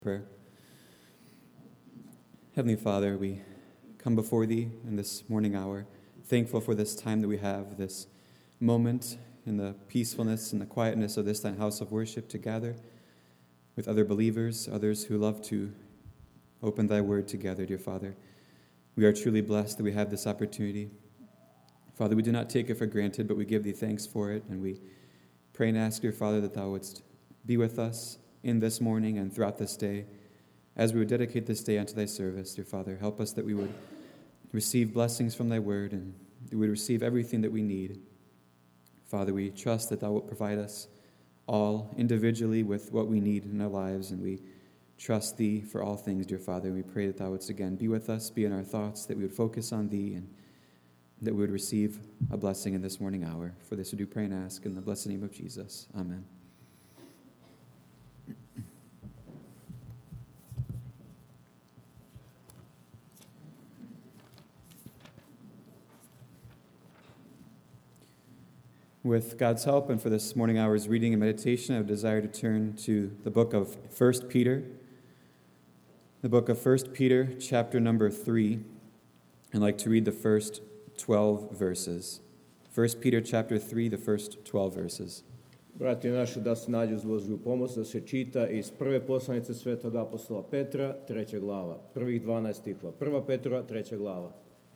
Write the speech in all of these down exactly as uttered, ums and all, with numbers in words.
Prayer. Heavenly Father, we come before Thee in this morning hour, thankful for this time that we have, this moment in the peacefulness and the quietness of this Thine house of worship to gather with other believers, others who love to open Thy word together, dear Father. We are truly blessed that we have this opportunity. Father, we do not take it for granted, but we give Thee thanks for it, and we pray and ask, dear Father, that Thou wouldst be with us in this morning and throughout this day, as we would dedicate this day unto Thy service, dear Father. Help us that we would receive blessings from Thy word and that we would receive everything that we need. Father, we trust that Thou wilt provide us all individually with what we need in our lives, and we trust Thee for all things, dear Father. And we pray that Thou wouldst again be with us, be in our thoughts, that we would focus on Thee, and that we would receive a blessing in this morning hour. For this we do pray and ask in the blessed name of Jesus. Amen. With God's help and for this morning hour's reading and meditation, I would desire to turn to the book of First Peter. The book of First Peter, chapter number three. I'd like to read the first twelve verses. First Peter, chapter three, the first twelve verses. Brati naši, da se nađu uz Božju pomoć, da se čita iz prve poslanice svetog apostola Petra, treća glava. Prvih dvanaest stihova. Prva Petrova, treća glava.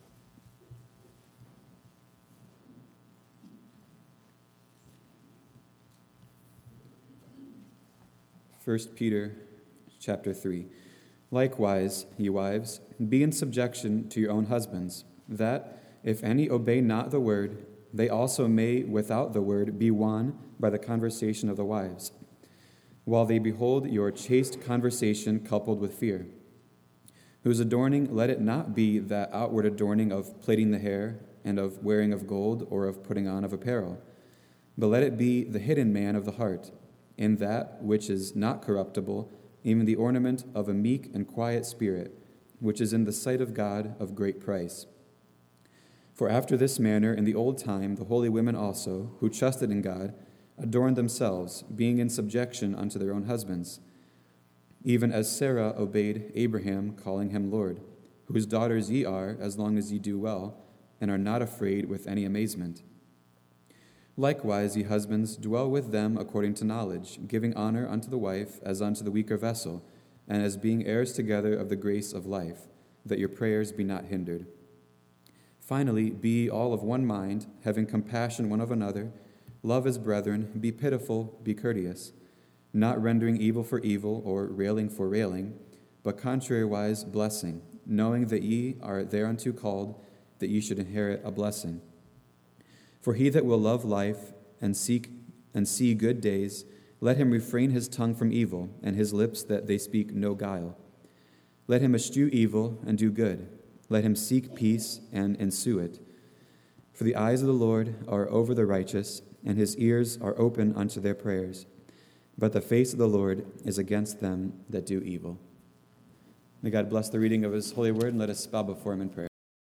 First Peter, chapter three. Likewise, ye wives, be in subjection to your own husbands, that, if any obey not the word, they also may, without the word, be won by the conversation of the wives, while they behold your chaste conversation coupled with fear, whose adorning let it not be that outward adorning of plaiting the hair, and of wearing of gold, or of putting on of apparel, but let it be the hidden man of the heart, in that which is not corruptible, even the ornament of a meek and quiet spirit, which is in the sight of God of great price. For after this manner in the old time the holy women also, who trusted in God, adorned themselves, being in subjection unto their own husbands, even as Sarah obeyed Abraham, calling him Lord, whose daughters ye are, as long as ye do well, and are not afraid with any amazement. Likewise, ye husbands, dwell with them according to knowledge, giving honor unto the wife as unto the weaker vessel, and as being heirs together of the grace of life, that your prayers be not hindered. Finally, be ye all of one mind, having compassion one of another, love as brethren, be pitiful, be courteous, not rendering evil for evil, or railing for railing, but contrariwise blessing, knowing that ye are thereunto called, that ye should inherit a blessing. For he that will love life and seek and see good days, let him refrain his tongue from evil, and his lips that they speak no guile. Let him eschew evil and do good. Let him seek peace and ensue it. For the eyes of the Lord are over the righteous, and his ears are open unto their prayers. But the face of the Lord is against them that do evil. May God bless the reading of his holy word, and let us bow before him in prayer.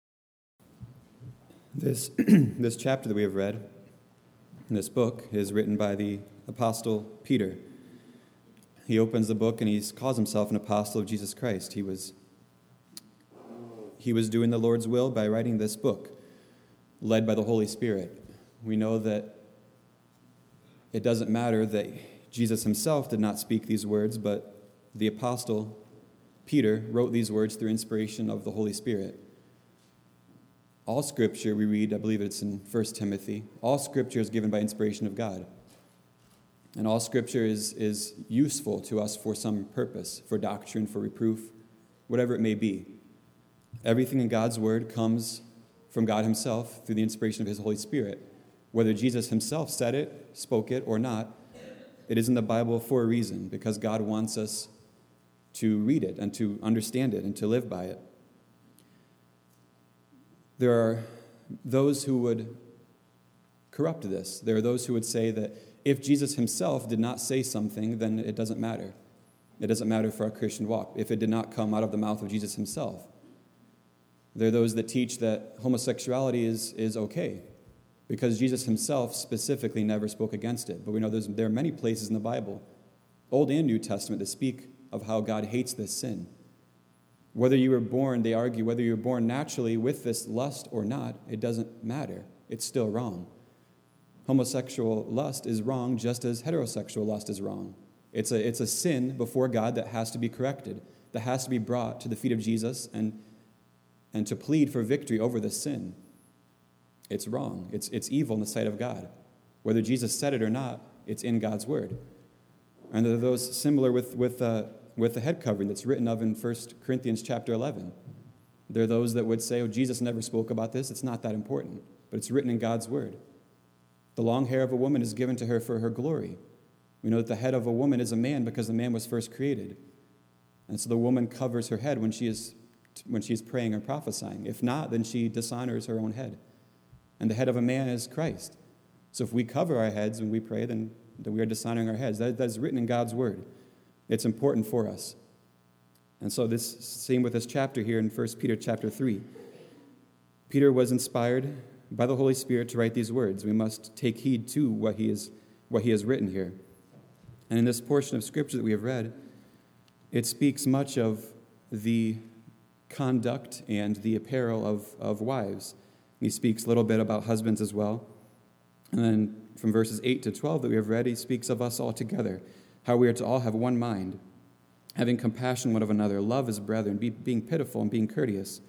This, this chapter that we have read in this book is written by the Apostle Peter. He opens the book and he calls himself an apostle of Jesus Christ. He was, he was doing the Lord's will by writing this book, led by the Holy Spirit. We know that it doesn't matter that Jesus himself did not speak these words, but the Apostle Peter wrote these words through inspiration of the Holy Spirit. All Scripture, we read, I believe it's in First Timothy, all Scripture is given by inspiration of God. And all Scripture is, is useful to us for some purpose, for doctrine, for reproof, whatever it may be. Everything in God's Word comes from God himself through the inspiration of his Holy Spirit. Whether Jesus himself said it, spoke it, or not, it is in the Bible for a reason, because God wants us to read it and to understand it and to live by it. There are those who would corrupt this. There are those who would say that if Jesus himself did not say something, then it doesn't matter. It doesn't matter for our Christian walk if it did not come out of the mouth of Jesus himself. There are those that teach that homosexuality is, is okay because Jesus himself specifically never spoke against it. But we know there's, there are many places in the Bible, Old and New Testament, that speak of how God hates this sin. Whether you were born, they argue, whether you were born naturally with this lust or not, it doesn't matter. It's still wrong. Homosexual lust is wrong just as heterosexual lust is wrong. It's a, it's a sin before God that has to be corrected, that has to be brought to the feet of Jesus and, and to plead for victory over the sin. It's wrong. It's, it's evil in the sight of God. Whether Jesus said it or not, it's in God's word. And there are those similar with, with, uh, with the head covering that's written of in First Corinthians chapter eleven. There are those that would say, oh, Jesus never spoke about this. It's not that important. But it's written in God's word. The long hair of a woman is given to her for her glory. We know that the head of a woman is a man because the man was first created. And so the woman covers her head when she is when she is praying or prophesying. If not, then she dishonors her own head. And the head of a man is Christ. So if we cover our heads when we pray, then, then we are dishonoring our heads. That, that's written in God's word. It's important for us. And so this same with this chapter here in First Peter chapter three. Peter was inspired by the Holy Spirit to write these words. We must take heed to what he is what he has written here. And in this portion of Scripture that we have read, it speaks much of the conduct and the apparel of, of wives. He speaks a little bit about husbands as well. And then from verses eight to twelve that we have read, he speaks of us all together, how we are to all have one mind, having compassion one of another, love as brethren, be, being pitiful and being courteous.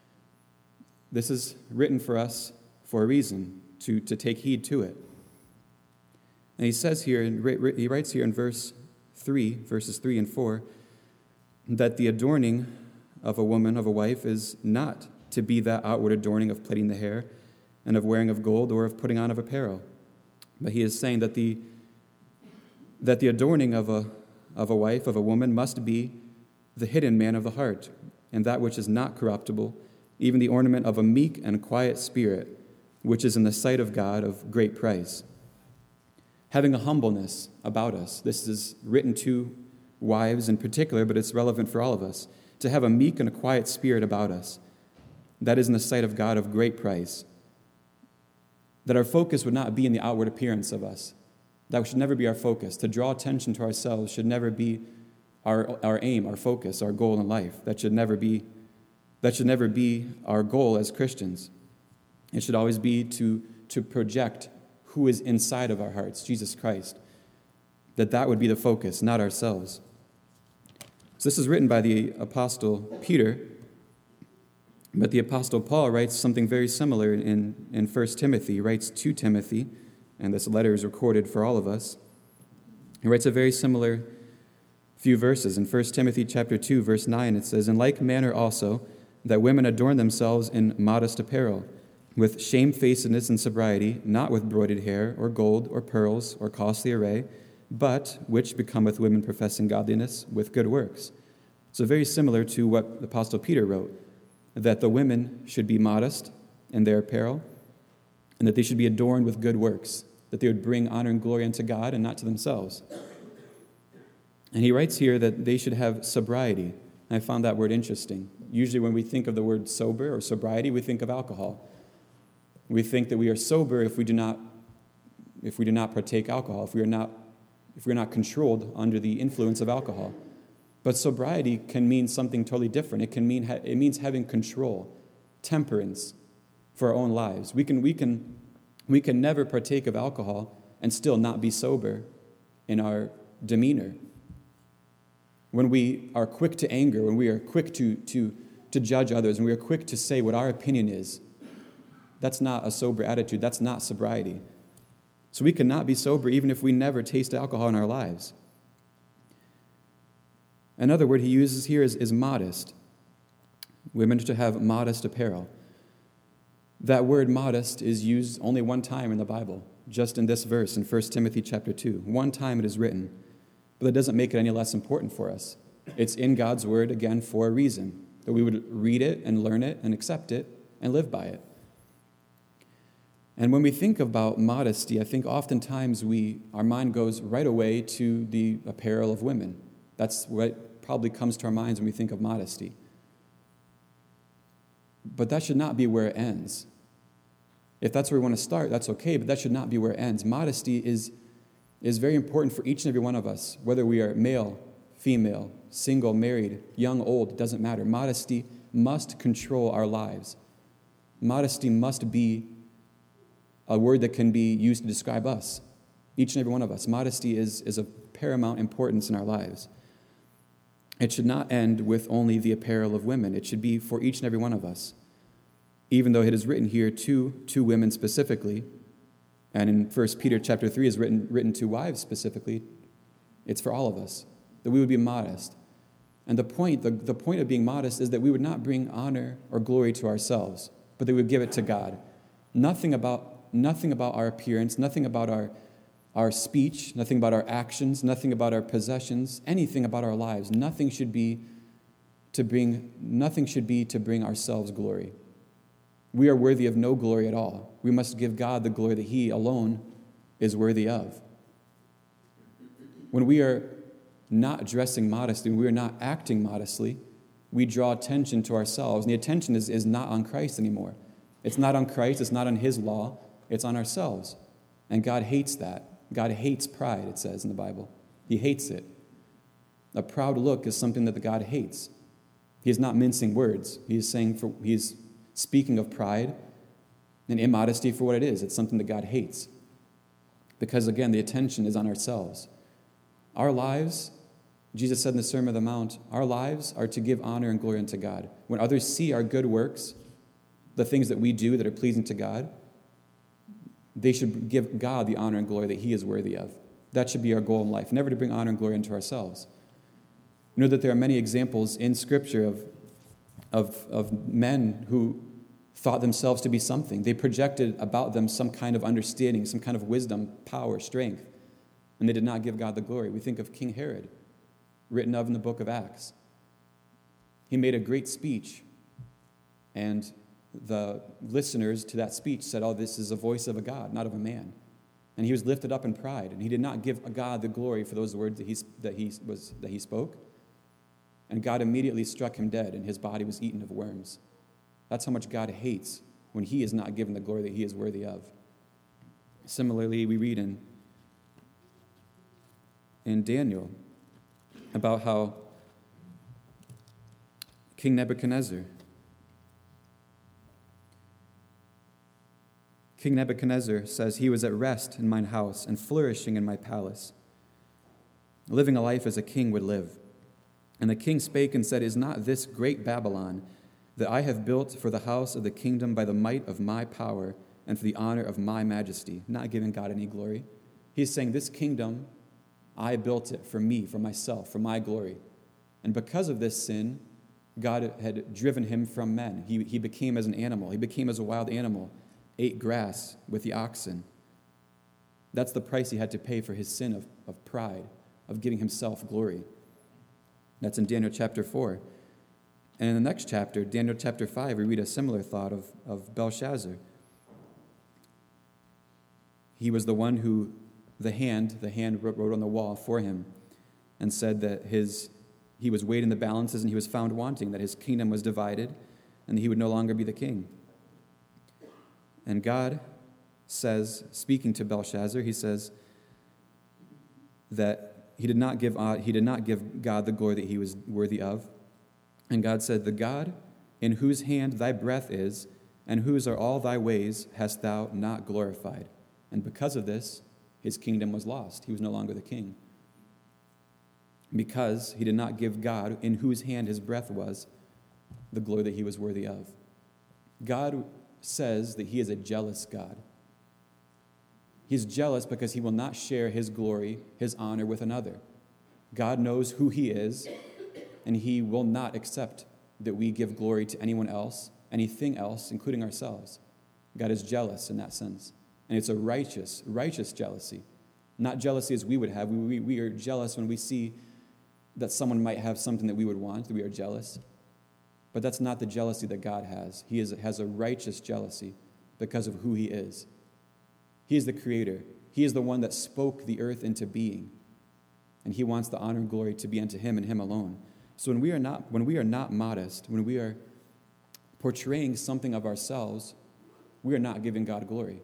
This is written for us for a reason, to, to take heed to it. And he says here, he writes here in verse three, verses three and four, that the adorning of a woman, of a wife, is not to be that outward adorning of plaiting the hair and of wearing of gold or of putting on of apparel. But he is saying that the that the adorning of a of a wife, of a woman, must be the hidden man of the heart, and that which is not corruptible, even the ornament of a meek and quiet spirit, which is in the sight of God of great price. Having a humbleness about us. This is written to wives in particular, but it's relevant for all of us. To have a meek and a quiet spirit about us. That is in the sight of God of great price. That our focus would not be in the outward appearance of us. That should never be our focus. To draw attention to ourselves should never be our, our aim, our focus, our goal in life. That should never be, that should never be our goal as Christians. It should always be to, to project who is inside of our hearts, Jesus Christ. That that would be the focus, not ourselves. So this is written by the Apostle Peter, but the Apostle Paul writes something very similar in, in First Timothy. He writes to Timothy, and this letter is recorded for all of us. He writes a very similar few verses. In First Timothy chapter two, verse nine, it says, "In like manner also, that women adorn themselves in modest apparel, with shamefacedness and sobriety, not with broided hair, or gold, or pearls, or costly array, but which becometh women professing godliness with good works." So very similar to what the Apostle Peter wrote, that the women should be modest in their apparel, and that they should be adorned with good works, that they would bring honor and glory unto God and not to themselves. And he writes here that they should have sobriety. I found that word interesting. Usually when we think of the word sober or sobriety, we think of alcohol. We think that we are sober if we do not, if we do not partake alcohol, if we are not, if we are not controlled under the influence of alcohol. But sobriety can mean something totally different. It can mean it means having control, temperance for our own lives. We can we can we can never partake of alcohol and still not be sober in our demeanor. When we are quick to anger, when we are quick to to to judge others, and we are quick to say what our opinion is, that's not a sober attitude. That's not sobriety. So we cannot be sober even if we never taste alcohol in our lives. Another word he uses here is, is modest. Women are to have modest apparel. That word modest is used only one time in the Bible, just in this verse in First Timothy chapter two. One time it is written, but that doesn't make it any less important for us. It's in God's word, again, for a reason, that we would read it and learn it and accept it and live by it. And when we think about modesty, I think oftentimes we our mind goes right away to the apparel of women. That's what probably comes to our minds when we think of modesty. But that should not be where it ends. If that's where we want to start, that's okay, but that should not be where it ends. Modesty is, is very important for each and every one of us, whether we are male, female, single, married, young, old, it doesn't matter. Modesty must control our lives. Modesty must be a word that can be used to describe us, each and every one of us. Modesty is, is of paramount importance in our lives. It should not end with only the apparel of women. It should be for each and every one of us. Even though it is written here to, to women specifically, and in First Peter chapter three is written, written to wives specifically, it's for all of us, that we would be modest. And the point, the, the point of being modest is that we would not bring honor or glory to ourselves, but that we would give it to God. Nothing about, nothing about our appearance, nothing about our Our speech, nothing about our actions, nothing about our possessions, anything about our lives. Nothing should be to bring, nothing should be to bring ourselves glory. We are worthy of no glory at all. We must give God the glory that He alone is worthy of. When we are not dressing modestly, when we are not acting modestly, we draw attention to ourselves. And the attention is, is not on Christ anymore. It's not on Christ, it's not on His law, it's on ourselves. And God hates that. God hates pride, it says in the Bible. He hates it. A proud look is something that the God hates. He is not mincing words. He is saying for, he is speaking of pride and immodesty for what it is. It's something that God hates. Because again, the attention is on ourselves. Our lives, Jesus said in the Sermon on the Mount, our lives are to give honor and glory unto God. When others see our good works, the things that we do that are pleasing to God, they should give God the honor and glory that He is worthy of. That should be our goal in life, never to bring honor and glory into ourselves. You know that there are many examples in Scripture of, of, of men who thought themselves to be something. They projected about them some kind of understanding, some kind of wisdom, power, strength, and they did not give God the glory. We think of King Herod, written of in the book of Acts. He made a great speech, and the listeners to that speech said, oh, this is the voice of a God, not of a man. And he was lifted up in pride, and he did not give God the glory for those words that he, that he, was, that he spoke. And God immediately struck him dead, and his body was eaten of worms. That's how much God hates when He is not given the glory that He is worthy of. Similarly, we read in, in Daniel about how King Nebuchadnezzar King Nebuchadnezzar says, he was at rest in mine house and flourishing in my palace, living a life as a king would live. And the king spake and said, is not this great Babylon that I have built for the house of the kingdom by the might of my power and for the honor of my majesty? Not giving God any glory. He's saying, this kingdom, I built it for me, for myself, for my glory. And because of this sin, God had driven him from men. He, he became as an animal. He became as a wild animal, ate grass with the oxen. That's the price he had to pay for his sin of, of pride, of giving himself glory. That's in Daniel chapter four. And in the next chapter, Daniel chapter five, we read a similar thought of, of Belshazzar. He was the one who, the hand, the hand wrote on the wall for him and said that his he was weighed in the balances and he was found wanting, that his kingdom was divided and he would no longer be the king. And God says, speaking to Belshazzar, he says that he did not give he did not give God the glory that he was worthy of. And God said, the God in whose hand thy breath is, and whose are all thy ways, hast thou not glorified. And because of this, his kingdom was lost. He was no longer the king. Because he did not give God, in whose hand his breath was, the glory that he was worthy of. God says that he is a jealous God. He's jealous because he will not share his glory, his honor with another. God knows who he is, and he will not accept that we give glory to anyone else, anything else, including ourselves. God is jealous in that sense. And it's a righteous, righteous jealousy. Not jealousy as we would have. We, we, we are jealous when we see that someone might have something that we would want, that we are jealous. But that's not the jealousy that God has. He is, has a righteous jealousy because of who he is. He is the creator. He is the one that spoke the earth into being. And he wants the honor and glory to be unto him and him alone. So when we are not, when we are not modest, when we are portraying something of ourselves, we are not giving God glory.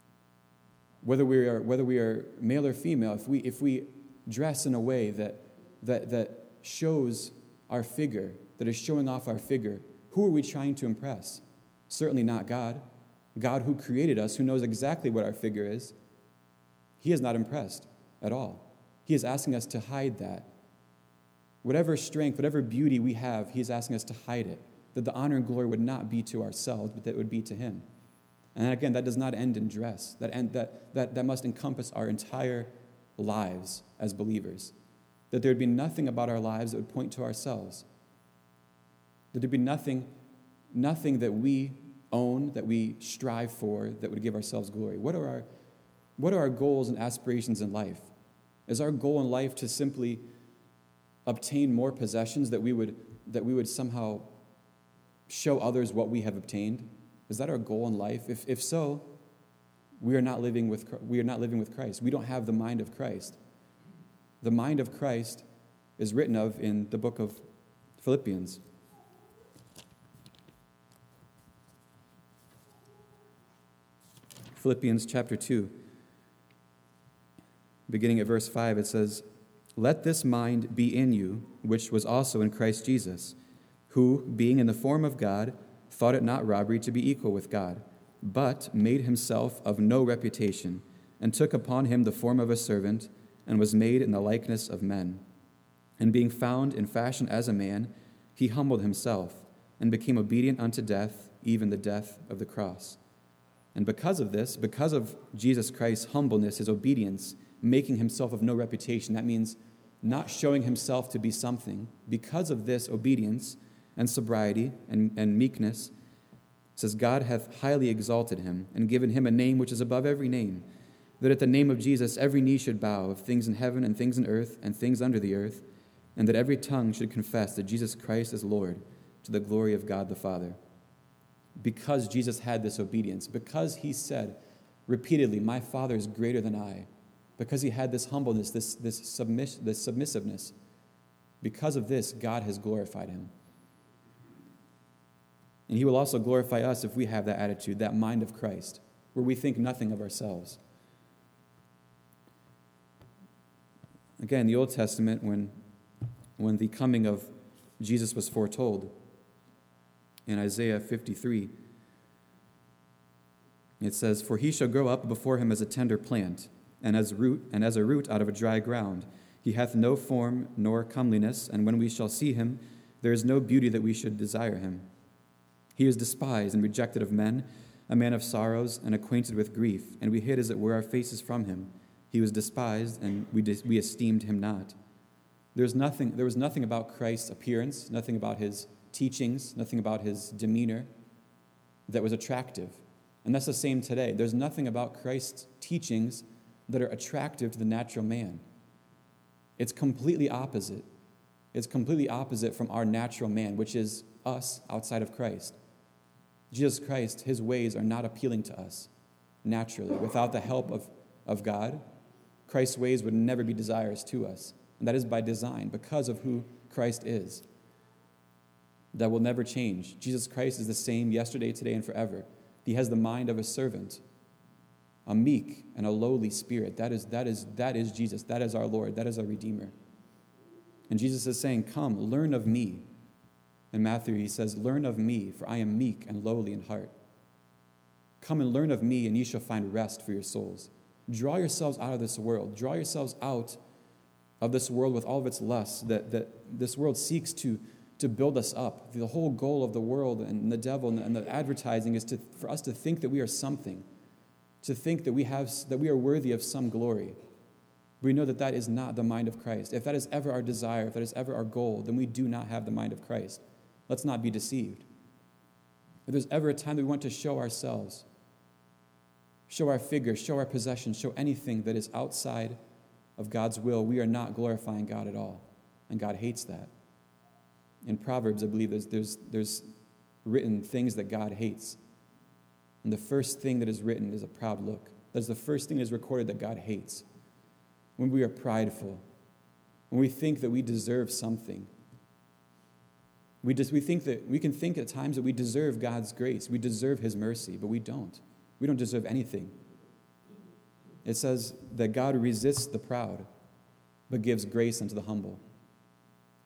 Whether we are, whether we are male or female, if we, if we dress in a way that that, that shows our figure, that is showing off our figure, who are we trying to impress? Certainly not God. God who created us, who knows exactly what our figure is, he is not impressed at all. He is asking us to hide that. Whatever strength, whatever beauty we have, he is asking us to hide it, that the honor and glory would not be to ourselves, but that it would be to him. And again, that does not end in dress. That, end, that, that, that must encompass our entire lives as believers. That there would be nothing about our lives that would point to ourselves. That there would be nothing, nothing that we own, that we strive for, that would give ourselves glory. What are our, what are our goals and aspirations in life? Is our goal in life to simply obtain more possessions, that we would, that we would somehow show others what we have obtained? Is that our goal in life? If, if so, we are not living with, we are not living with Christ. We don't have the mind of Christ. The mind of Christ is written of in the book of Philippians. Philippians chapter two, beginning at verse five, it says, "Let this mind be in you, which was also in Christ Jesus, who, being in the form of God, thought it not robbery to be equal with God, but made himself of no reputation, and took upon him the form of a servant, and was made in the likeness of men. And being found in fashion as a man, he humbled himself, and became obedient unto death, even the death of the cross. And because of this, because of Jesus Christ's humbleness, his obedience, making himself of no reputation, that means not showing himself to be something, because of this obedience and sobriety and, and meekness, it says, God hath highly exalted him, and given him a name which is above every name, that at the name of Jesus every knee should bow, of things in heaven and things in earth and things under the earth, and that every tongue should confess that Jesus Christ is Lord, to the glory of God the Father." Because Jesus had this obedience, because he said repeatedly, "My Father is greater than I," because he had this humbleness, this, this, submiss- this submissiveness, because of this, God has glorified him. And he will also glorify us if we have that attitude, that mind of Christ, where we think nothing of ourselves. Again, in the Old Testament, when, when the coming of Jesus was foretold, in Isaiah fifty-three, it says, "For he shall grow up before him as a tender plant, and as root, and as a root out of a dry ground. He hath no form nor comeliness, and when we shall see him, there is no beauty that we should desire him. He is despised and rejected of men, a man of sorrows and acquainted with grief, and we hid as it were our faces from him. He was despised, and we dis- we esteemed him not." There's nothing. There was nothing about Christ's appearance, nothing about his teachings, nothing about his demeanor that was attractive. And that's the same today. There's nothing about Christ's teachings that are attractive to the natural man. It's completely opposite. It's completely opposite from our natural man, which is us outside of Christ. Jesus Christ, his ways are not appealing to us naturally. Without the help of, of God, Christ's ways would never be desirous to us. And that is by design, because of who Christ is. That will never change. Jesus Christ is the same yesterday, today, and forever. He has the mind of a servant, a meek and a lowly spirit. That is, that is, that is Jesus. That is our Lord. That is our Redeemer. And Jesus is saying, "Come, learn of me." In Matthew, he says, "Learn of me, for I am meek and lowly in heart. Come and learn of me, and ye shall find rest for your souls." Draw yourselves out of this world. Draw yourselves out of this world with all of its lusts that, that this world seeks to to build us up. The whole goal of the world and the devil and the advertising is to, for us to think that we are something, to think that we have that we are worthy of some glory. We know that that is not the mind of Christ. If that is ever our desire, if that is ever our goal, then we do not have the mind of Christ. Let's not be deceived. If there's ever a time that we want to show ourselves, show our figure, show our possessions, show anything that is outside of God's will, we are not glorifying God at all. And God hates that. In Proverbs, I believe there's, there's, there's written things that God hates. And the first thing that is written is a proud look. That's the first thing that is recorded that God hates. When we are prideful, when we think that we deserve something. We just we think that we can think at times that we deserve God's grace. We deserve his mercy, but we don't. We don't deserve anything. It says that God resists the proud, but gives grace unto the humble.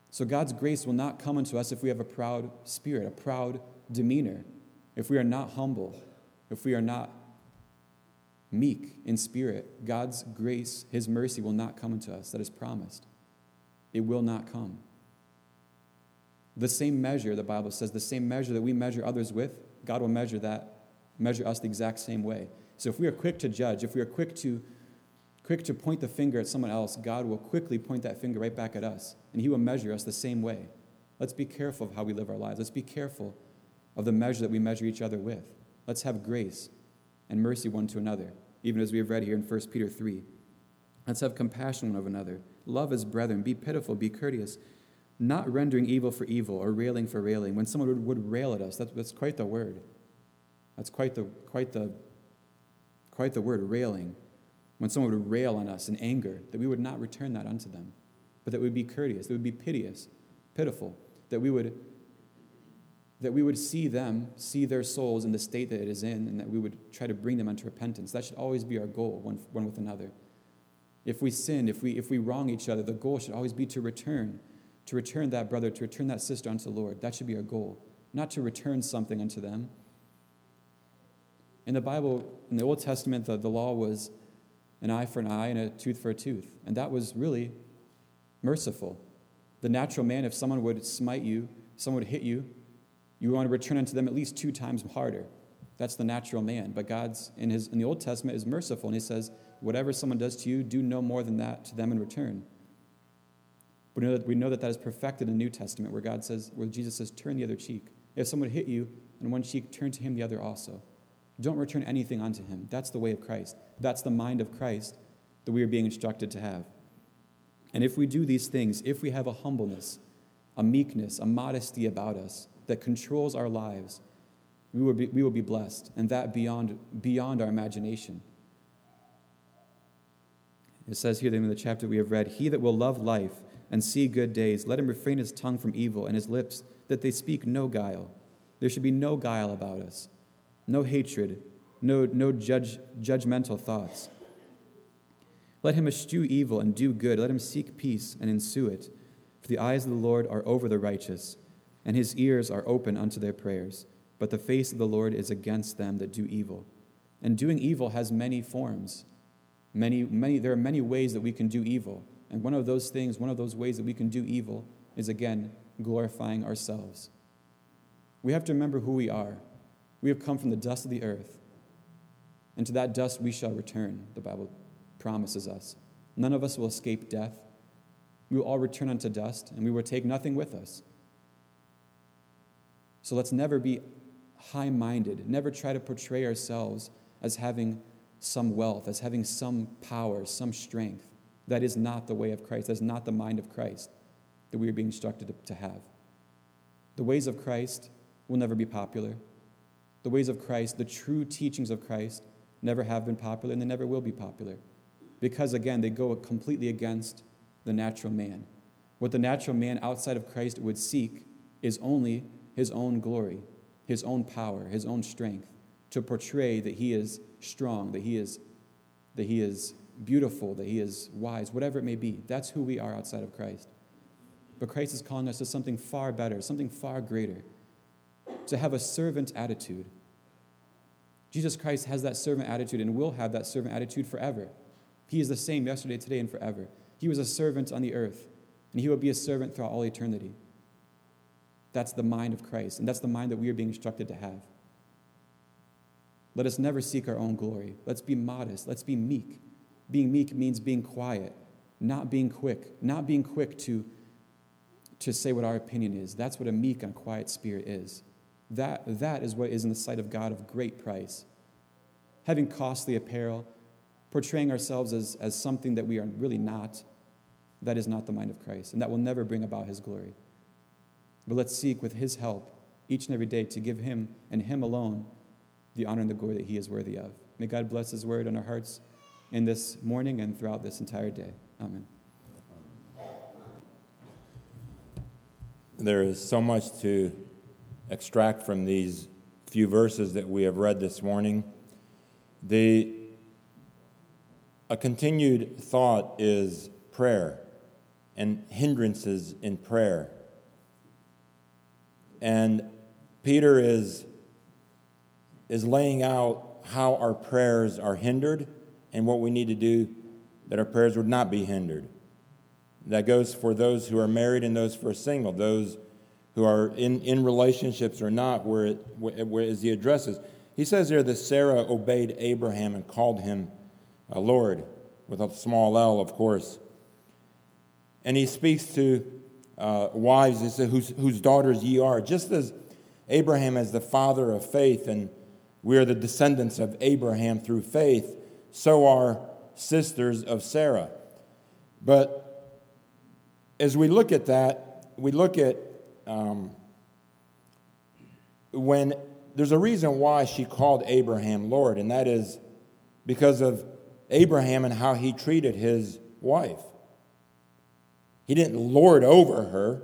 So God's grace will not come unto us if we have a proud spirit, a proud demeanor, if we are not humble, if we are not meek in spirit. God's grace, his mercy will not come unto us. That is promised. It will not come. The same measure, the Bible says, the same measure that we measure others with, God will measure that, measure us the exact same way. So if we are quick to judge, if we are quick to quick to point the finger at someone else, God will quickly point that finger right back at us, and he will measure us the same way. Let's be careful of how we live our lives. Let's be careful of the measure that we measure each other with. Let's have grace and mercy one to another, even as we have read here in First Peter three. Let's have compassion one of another. Love as brethren. Be pitiful, be courteous, not rendering evil for evil or railing for railing. When someone would, would rail at us, that's, that's quite the word. That's quite the quite the quite the word, railing. When someone would rail on us in anger, that we would not return that unto them, but that we would be courteous, that we would be piteous, pitiful, that we would that we would see them, see their souls in the state that it is in, and that we would try to bring them unto repentance. That should always be our goal, one, one with another. If we sin, if we if we wrong each other, the goal should always be to return, to return that brother, to return that sister unto the Lord. That should be our goal, not to return something unto them. In the Bible, in the Old Testament, the, the law was an eye for an eye and a tooth for a tooth. And that was really merciful. The natural man, if someone would smite you, someone would hit you, you want to return unto them at least two times harder. That's the natural man. But God's, in his in the Old Testament, is merciful. And he says, whatever someone does to you, do no more than that to them in return. We know that, we know that that is perfected in the New Testament, where God says, where Jesus says, turn the other cheek. If someone hit you on one cheek, turn to him the other also. Don't return anything unto him. That's the way of Christ. That's the mind of Christ that we are being instructed to have. And if we do these things, if we have a humbleness, a meekness, a modesty about us that controls our lives, we will be, we will be blessed, and that beyond, beyond our imagination. It says here in the chapter we have read, he that will love life and see good days, let him refrain his tongue from evil and his lips, that they speak no guile. There should be no guile about us. No hatred, no, no judge, judgmental thoughts. Let him eschew evil and do good. Let him seek peace and ensue it. For the eyes of the Lord are over the righteous, and his ears are open unto their prayers. But the face of the Lord is against them that do evil. And doing evil has many forms. Many, many, there are many ways that we can do evil. And one of those things, one of those ways that we can do evil is, again, glorifying ourselves. We have to remember who we are. We have come from the dust of the earth, and to that dust we shall return, the Bible promises us. None of us will escape death. We will all return unto dust, and we will take nothing with us. So let's never be high-minded, never try to portray ourselves as having some wealth, as having some power, some strength. That is not the way of Christ. That is not the mind of Christ that we are being instructed to have. The ways of Christ will never be popular. The ways of Christ, the true teachings of Christ, never have been popular, and they never will be popular. Because, again, they go completely against the natural man. What the natural man outside of Christ would seek is only his own glory, his own power, his own strength, to portray that he is strong, that he is, that he is beautiful, that he is wise, whatever it may be. That's who we are outside of Christ. But Christ is calling us to something far better, something far greater, to have a servant attitude. Jesus Christ has that servant attitude and will have that servant attitude forever. He is the same yesterday, today, and forever. He was a servant on the earth, and he will be a servant throughout all eternity. That's the mind of Christ, and that's the mind that we are being instructed to have. Let us never seek our own glory. Let's be modest. Let's be meek. Being meek means being quiet, not being quick, not being quick to, to say what our opinion is. That's what a meek and quiet spirit is. That, that is what is in the sight of God of great price. Having costly apparel, portraying ourselves as, as something that we are really not, that is not the mind of Christ, and that will never bring about his glory. But let's seek with his help each and every day to give him and him alone the honor and the glory that he is worthy of. May God bless his word on our hearts in this morning and throughout this entire day. Amen. There is so much to extract from these few verses that we have read this morning. The, a continued thought is prayer and hindrances in prayer. And Peter is, is laying out how our prayers are hindered and what we need to do that our prayers would not be hindered. That goes for those who are married and those who are single, those who are in, in relationships or not, where, it, where as he addresses. He says here that Sarah obeyed Abraham and called him a Lord, with a small L, of course. And he speaks to uh, wives, he says, whose, whose daughters ye are. Just as Abraham is the father of faith, and we are the descendants of Abraham through faith, so are sisters of Sarah. But as we look at that, we look at um, when there's a reason why she called Abraham Lord, and that is because of Abraham and how he treated his wife. He didn't lord over her.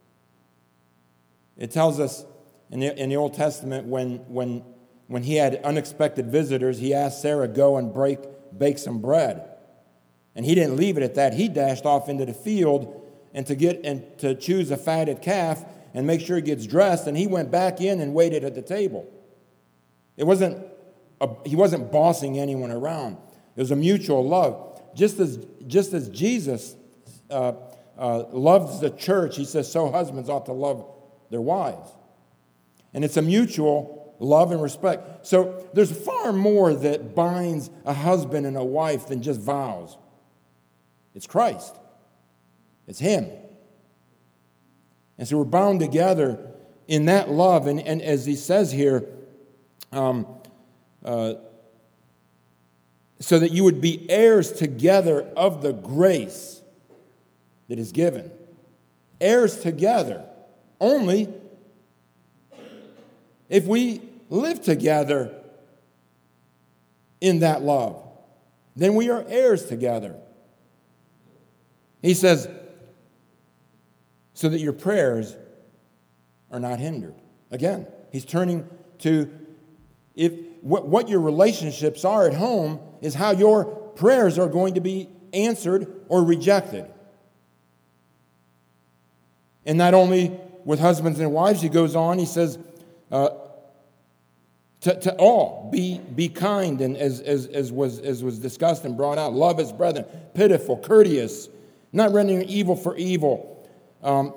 It tells us in the, in the Old Testament when, when, when he had unexpected visitors, he asked Sarah, go and break, bake some bread. And he didn't leave it at that. He dashed off into the field and to get and to choose a fatted calf and make sure he gets dressed, and he went back in and waited at the table. It wasn't a, he wasn't bossing anyone around. It was a mutual love. Just as just as Jesus uh, uh, loves the church, he says, so husbands ought to love their wives. And it's a mutual love and respect. So there's far more that binds a husband and a wife than just vows. It's Christ. It's him. And so we're bound together in that love. And, and as he says here, um, uh, so that you would be heirs together of the grace that is given. Heirs together. Only if we live together in that love, then we are heirs together. He says, so that your prayers are not hindered. Again, he's turning to if what, what your relationships are at home is how your prayers are going to be answered or rejected. And not only with husbands and wives, he goes on, he says, uh, to, to all, be, be kind, and as, as, as, was, as was discussed and brought out, love his brethren, pitiful, courteous, not rendering evil for evil, um,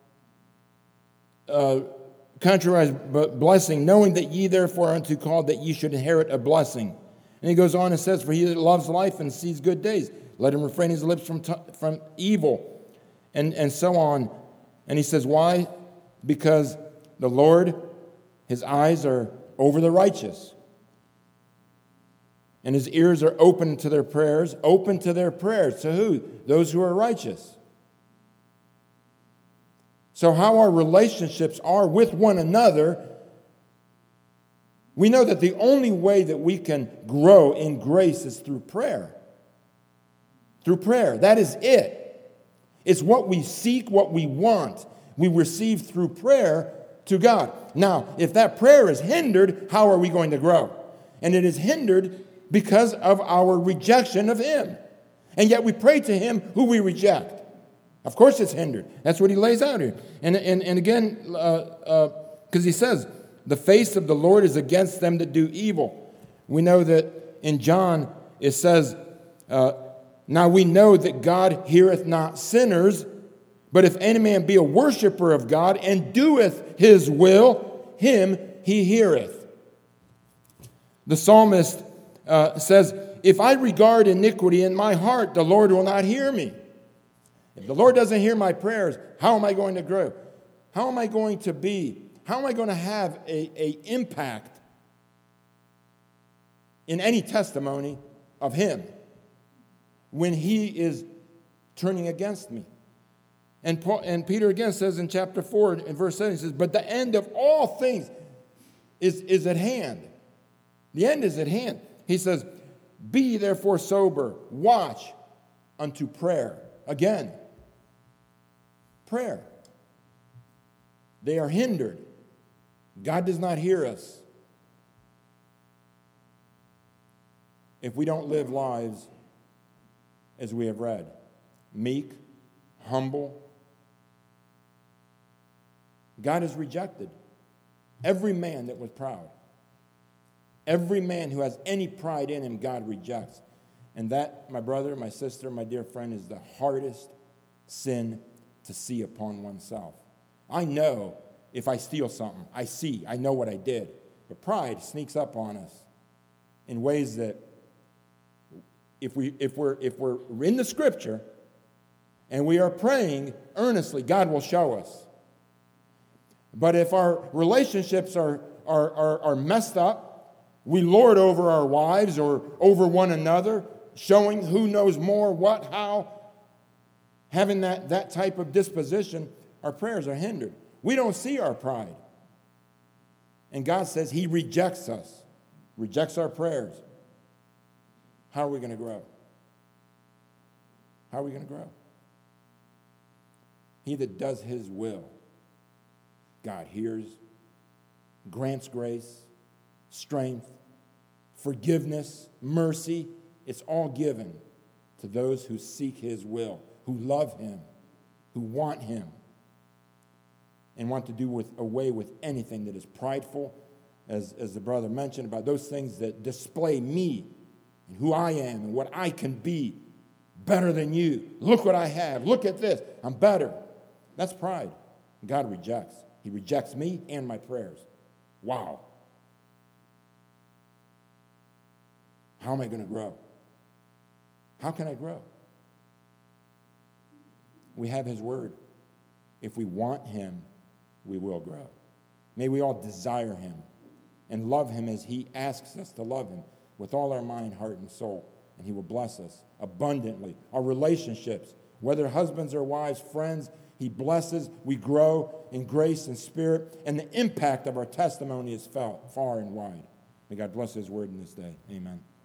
uh, contrariwise but blessing, knowing that ye therefore are unto called that ye should inherit a blessing. And he goes on and says, for he that loves life and sees good days, let him refrain his lips from, t- from evil, and, and so on. And he says, why? Because the Lord, his eyes are over the righteous, and his ears are open to their prayers, open to their prayers. To who? Those who are righteous. So how our relationships are with one another, we know that the only way that we can grow in grace is through prayer. Through prayer. That is it. It's what we seek, what we want. We receive through prayer to God. Now, if that prayer is hindered, how are we going to grow? And it is hindered because of our rejection of him. And yet we pray to him who we reject. Of course it's hindered. That's what he lays out here. And, and, and again, because uh, uh, he says, the face of the Lord is against them that do evil. We know that in John it says, uh, now we know that God heareth not sinners, but if any man be a worshiper of God and doeth his will, him he heareth. The psalmist uh, says, if I regard iniquity in my heart, the Lord will not hear me. If the Lord doesn't hear my prayers, how am I going to grow? How am I going to be? How am I going to have a, a impact in any testimony of him when he is turning against me? And, Paul, and Peter again says in chapter four, in verse seven, he says, but the end of all things is, is at hand. The end is at hand. He says, be ye therefore sober, watch unto prayer. Again, prayer. They are hindered. God does not hear us if we don't live lives as we have read. Meek, humble. God has rejected every man that was proud. Every man who has any pride in him, God rejects. And that, my brother, my sister, my dear friend, is the hardest sin to see upon oneself. I know if I steal something, I see, I know what I did. But pride sneaks up on us in ways that if, we, if, we're, if we're in the Scripture and we are praying earnestly, God will show us. But if our relationships are, are, are, are messed up, we lord over our wives or over one another, showing who knows more, what, how, having that, that type of disposition, our prayers are hindered. We don't see our pride. And God says he rejects us, rejects our prayers. How are we going to grow? How are we going to grow? He that does his will, God hears, grants grace, strength, forgiveness, mercy. It's all given to those who seek his will, who love him, who want him, and want to do with, away with anything that is prideful, as, as the brother mentioned, about those things that display me and who I am and what I can be better than you. Look what I have. Look at this. I'm better. That's pride. God rejects. He rejects me and my prayers. Wow. How am I going to grow? How can I grow? We have his word. If we want him, we will grow. May we all desire him and love him as he asks us to love him with all our mind, heart, and soul. And he will bless us abundantly. Our relationships, whether husbands or wives, friends, he blesses. We grow in grace and spirit. And the impact of our testimony is felt far and wide. May God bless his word in this day. Amen.